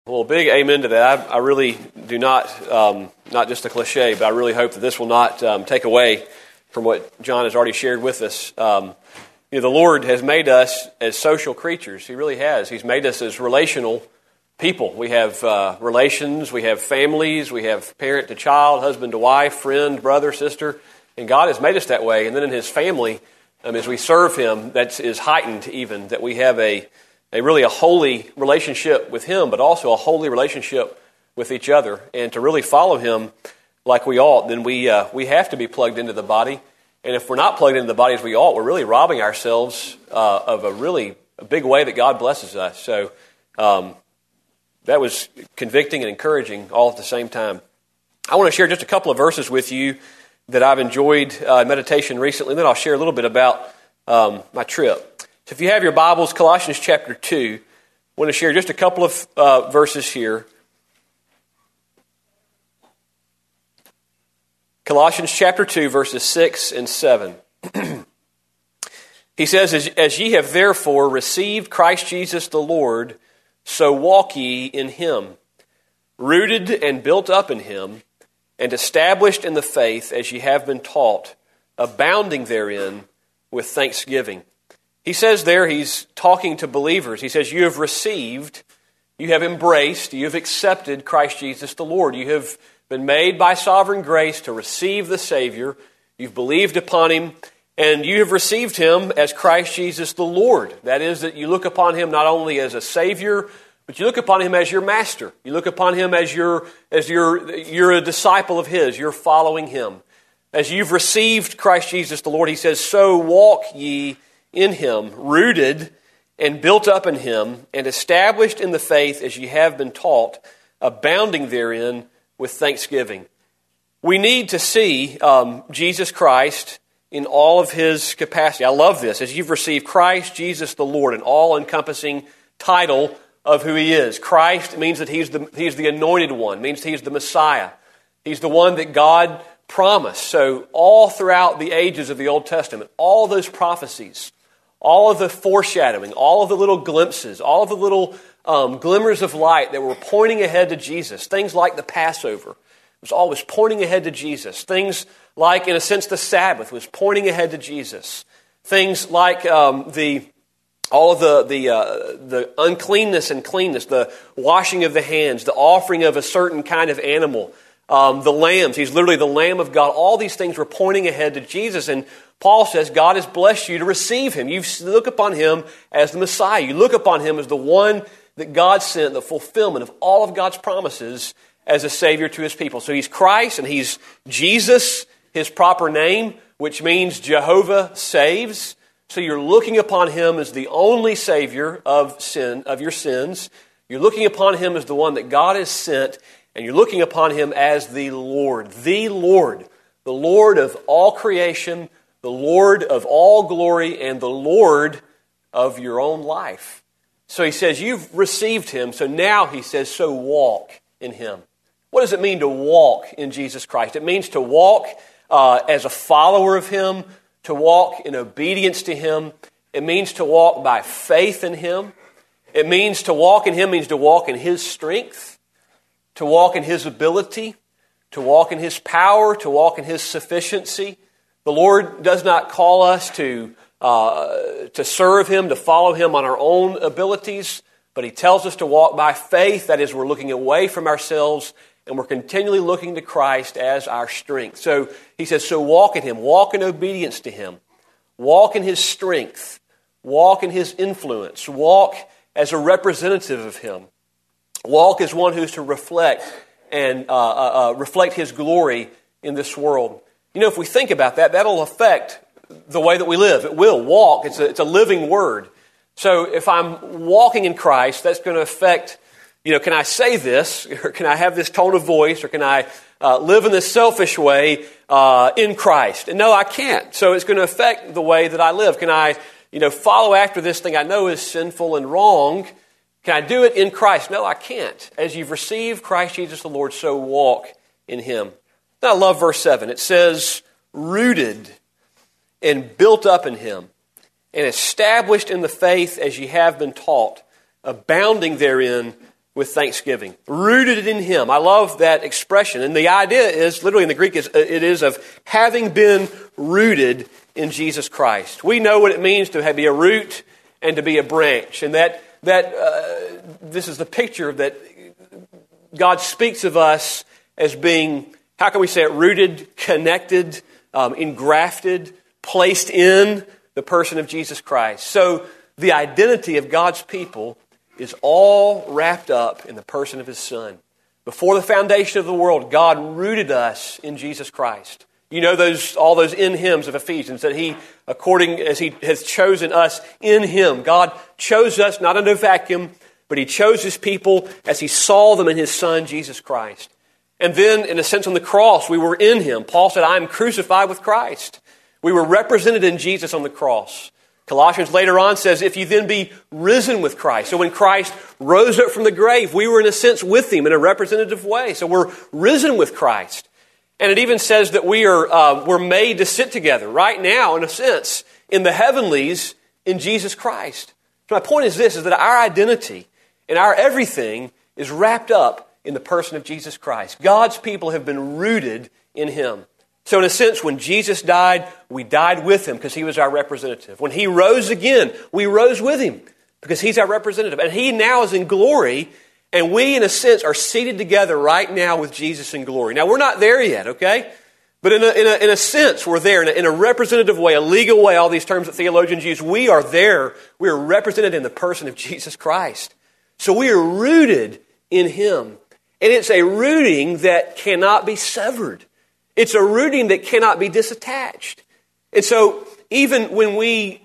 Well, big amen to that. I really do not just a cliche, but I really hope that this will not take away from what John has already shared with us. The Lord has made us as social creatures. He really has. He's made us as relational people. We have relations, we have families, we have parent to child, husband to wife, friend, brother, sister, and God has made us that way. And then in His family, as we serve Him, that is heightened even, that we have a really holy relationship with Him, but also a holy relationship with each other. And to really follow Him like we ought, then we have to be plugged into the body. And if we're not plugged into the body as we ought, we're really robbing ourselves of a big way that God blesses us. So that was convicting and encouraging all at the same time. I want to share just a couple of verses with you that I've enjoyed in meditation recently, and then I'll share a little bit about my trip. So if you have your Bibles, Colossians chapter 2, I want to share just a couple of verses here. Colossians chapter 2, verses 6 and 7. He says, As ye have therefore received Christ Jesus the Lord, so walk ye in Him, rooted and built up in Him, and established in the faith as ye have been taught, abounding therein with thanksgiving. He says there, he's talking to believers. He says, you have received, you have embraced, you have accepted Christ Jesus the Lord. You have been made by sovereign grace to receive the Savior. You've believed upon Him, and you have received Him as Christ Jesus the Lord. That is, that you look upon Him not only as a Savior, but you look upon Him as your Master. You look upon Him as you're a disciple of His. You're following Him. As you've received Christ Jesus the Lord, He says, so walk ye in Him, rooted and built up in Him, and established in the faith as ye have been taught, abounding therein with thanksgiving. We need to see Jesus Christ in all of His capacity. I love this. As you've received Christ Jesus the Lord, an all-encompassing title of who He is. Christ means that He's the anointed one, means He's the Messiah. He's the one that God promised. So all throughout the ages of the Old Testament, all those prophecies, all of the foreshadowing, all of the little glimpses, all of the little glimmers of light that were pointing ahead to Jesus, things like the Passover, it was always pointing ahead to Jesus. Things like, in a sense, the Sabbath was pointing ahead to Jesus. Things like the uncleanness and cleanness, the washing of the hands, the offering of a certain kind of animal, the lambs. He's literally the Lamb of God. All these things were pointing ahead to Jesus, and Paul says God has blessed you to receive Him. You look upon Him as the Messiah. You look upon Him as the one that God sent, the fulfillment of all of God's promises as a Savior to His people. So He's Christ and He's Jesus, His proper name, which means Jehovah saves. So you're looking upon Him as the only Savior of your sins. You're looking upon Him as the one that God has sent, and you're looking upon Him as the Lord of all creation, the Lord of all glory, and the Lord of your own life. So He says, you've received Him, so now He says, so walk in Him. What does it mean to walk in Jesus Christ? It means to walk as a follower of Him, to walk in obedience to Him. It means to walk by faith in Him. It means to walk in Him means to walk in His strength, to walk in His ability, to walk in His power, to walk in His sufficiency. The Lord does not call us to serve Him, to follow Him on our own abilities, but He tells us to walk by faith. That is, we're looking away from ourselves, and we're continually looking to Christ as our strength. So He says, so walk in Him, walk in obedience to Him, walk in His strength, walk in His influence, walk as a representative of Him, walk as one who's to reflect and reflect His glory in this world. You know, if we think about that, that'll affect the way that we live. It will. Walk. It's a living word. So if I'm walking in Christ, that's going to affect, can I say this, or can I have this tone of voice, or can I live in this selfish way in Christ? And no, I can't. So it's going to affect the way that I live. Can I, follow after this thing I know is sinful and wrong? Can I do it in Christ? No, I can't. As you've received Christ Jesus the Lord, so walk in Him. I love verse 7. It says, rooted and built up in Him, and established in the faith as ye have been taught, abounding therein with thanksgiving. Rooted in Him. I love that expression. And the idea is, literally in the Greek, it is of having been rooted in Jesus Christ. We know what it means to be a root and to be a branch. And that this is the picture that God speaks of us as being, how can we say it, rooted, connected, engrafted, placed in the person of Jesus Christ. So the identity of God's people is all wrapped up in the person of His Son. Before the foundation of the world, God rooted us in Jesus Christ. You know all those in hymns of Ephesians, that He, according as He has chosen us in Him. God chose us not in a vacuum, but He chose His people as He saw them in His Son, Jesus Christ. And then, in a sense, on the cross, we were in Him. Paul said, I am crucified with Christ. We were represented in Jesus on the cross. Colossians later on says, if you then be risen with Christ. So when Christ rose up from the grave, we were in a sense with Him in a representative way. So we're risen with Christ. And it even says that we're made to sit together right now, in a sense, in the heavenlies in Jesus Christ. So my point is this, is that our identity and our everything is wrapped up in the person of Jesus Christ. God's people have been rooted in Him. So in a sense, when Jesus died, we died with Him because He was our representative. When He rose again, we rose with Him because He's our representative. And He now is in glory, and we, in a sense, are seated together right now with Jesus in glory. Now, we're not there yet, okay? But in a sense, we're there. In a representative way, a legal way, all these terms that theologians use, we are there. We are represented in the person of Jesus Christ. So we are rooted in Him. And it's a rooting that cannot be severed. It's a rooting that cannot be disattached. And so even when we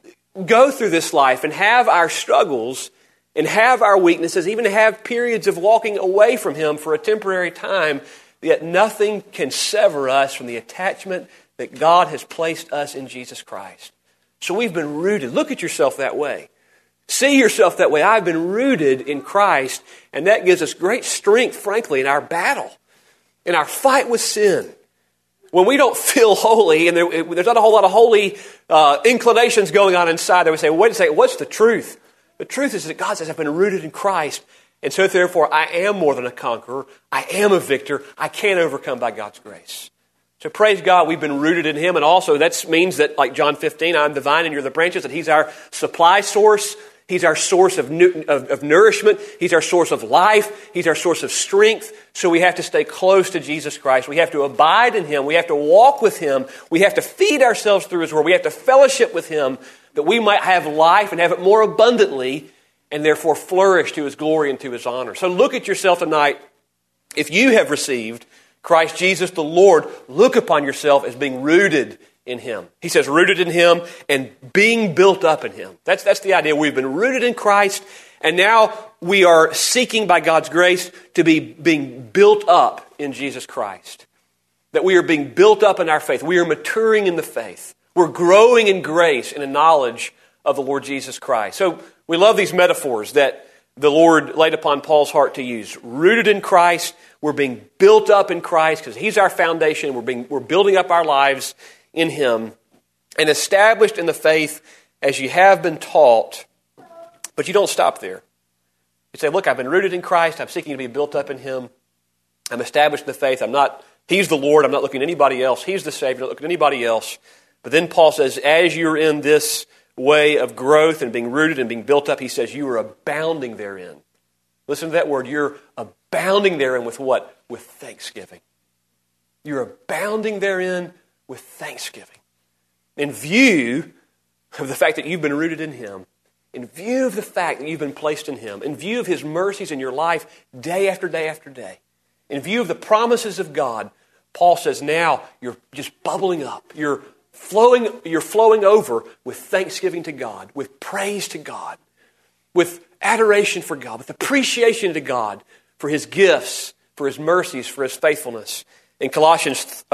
go through this life and have our struggles and have our weaknesses, even have periods of walking away from Him for a temporary time, yet nothing can sever us from the attachment that God has placed us in Jesus Christ. So we've been rooted. Look at yourself that way. See yourself that way. I've been rooted in Christ, and that gives us great strength, frankly, in our battle, in our fight with sin. When we don't feel holy, and there's not a whole lot of holy inclinations going on inside, we say, well, wait a second, what's the truth? The truth is that God says, I've been rooted in Christ, and so therefore I am more than a conqueror. I am a victor. I can overcome by God's grace. So praise God, we've been rooted in Him, and also that means that, like John 15, I'm the vine and you're the branches, that He's our supply source. He's our source of nourishment. He's our source of life. He's our source of strength. So we have to stay close to Jesus Christ. We have to abide in Him. We have to walk with Him. We have to feed ourselves through His Word. We have to fellowship with Him that we might have life and have it more abundantly and therefore flourish to His glory and to His honor. So look at yourself tonight. If you have received Christ Jesus the Lord, look upon yourself as being rooted in Him. He says rooted in Him and being built up in Him. That's the idea. We've been rooted in Christ, and now we are seeking by God's grace to be being built up in Jesus Christ. That we are being built up in our faith. We are maturing in the faith. We're growing in grace and in knowledge of the Lord Jesus Christ. So we love these metaphors that the Lord laid upon Paul's heart to use. Rooted in Christ, we're being built up in Christ because He's our foundation. We're building up our lives in Him, and established in the faith as you have been taught. But you don't stop there. You say, look, I've been rooted in Christ. I'm seeking to be built up in Him. I'm established in the faith. He's the Lord. I'm not looking at anybody else. He's the Savior. I'm not looking at anybody else. But then Paul says, as you're in this way of growth and being rooted and being built up, he says, you are abounding therein. Listen to that word. You're abounding therein with what? With thanksgiving. You're abounding therein with thanksgiving. In view of the fact that you've been rooted in Him, in view of the fact that you've been placed in Him, in view of His mercies in your life day after day after day, in view of the promises of God, Paul says now you're just bubbling up. You're flowing over with thanksgiving to God, with praise to God, with adoration for God, with appreciation to God for His gifts, for His mercies, for His faithfulness. In Colossians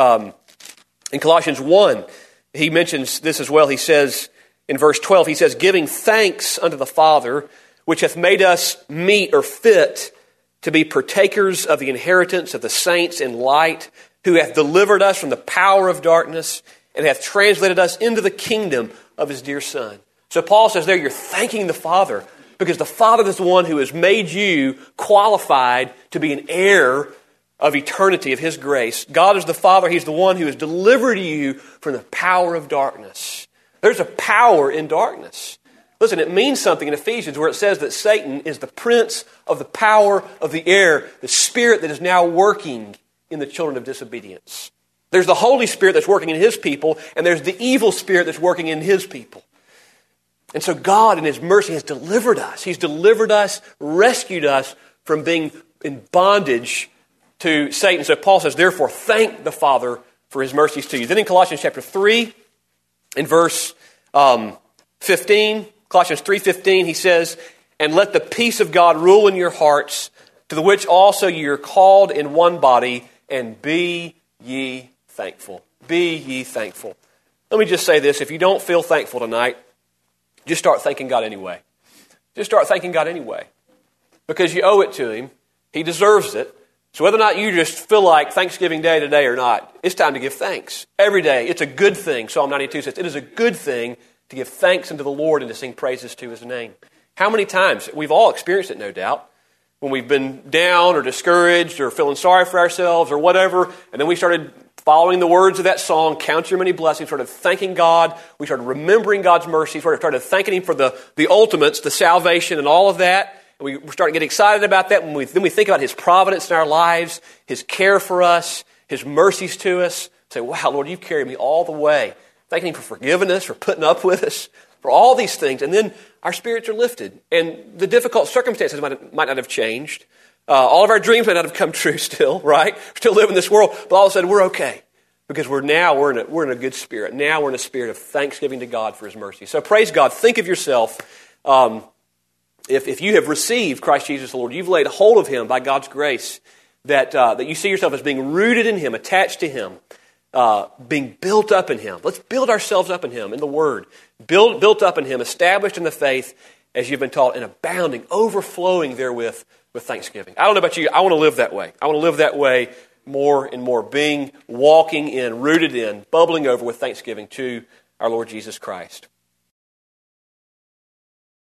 1, he mentions this as well. He says in verse 12, he says, giving thanks unto the Father, which hath made us meet or fit to be partakers of the inheritance of the saints in light, who hath delivered us from the power of darkness and hath translated us into the kingdom of His dear Son. So Paul says there, you're thanking the Father Because the Father is the one who has made you qualified to be an heir of eternity, of His grace. God is the Father. He's the one who has delivered you from the power of darkness. There's a power in darkness. Listen, it means something in Ephesians where it says that Satan is the prince of the power of the air, the spirit that is now working in the children of disobedience. There's the Holy Spirit that's working in His people, and there's the evil spirit that's working in His people. And so God in His mercy has delivered us. He's delivered us, rescued us from being in bondage to Satan. So Paul says, therefore, thank the Father for His mercies to you. Then in Colossians chapter 3, in verse 15, Colossians 3:15, he says, and let the peace of God rule in your hearts, to the which also ye are called in one body, and be ye thankful. Be ye thankful. Let me just say this. If you don't feel thankful tonight, just start thanking God anyway. Just start thanking God anyway. Because you owe it to Him. He deserves it. So whether or not you just feel like Thanksgiving Day today or not, it's time to give thanks. Every day. It's a good thing. Psalm 92 says, it is a good thing to give thanks unto the Lord and to sing praises to His name. How many times? We've all experienced it, no doubt. When we've been down or discouraged or feeling sorry for ourselves or whatever, and then we started following the words of that song, Count Your Many Blessings, started thanking God. We started remembering God's mercy. We started thanking Him for the ultimates, the salvation and all of that. And we started getting excited about that. Then we think about His providence in our lives, His care for us, His mercies to us. Say, wow, Lord, You've carried me all the way. Thanking Him for forgiving us, for putting up with us, for all these things. And then our spirits are lifted. And the difficult circumstances might not have changed. All of our dreams might not have come true still, right? We're still living in this world. But all of a sudden, we're okay. Because we're in a good spirit. Now we're in a spirit of thanksgiving to God for His mercy. So praise God. Think of yourself. If you have received Christ Jesus the Lord, you've laid hold of Him by God's grace, that you see yourself as being rooted in Him, attached to Him, being built up in Him. Let's build ourselves up in Him, in the Word. Built up in Him, established in the faith, as you've been taught, and abounding, overflowing therewith with thanksgiving. I don't know about you. I want to live that way. I want to live that way more and more, walking in, rooted in, bubbling over with thanksgiving to our Lord Jesus Christ.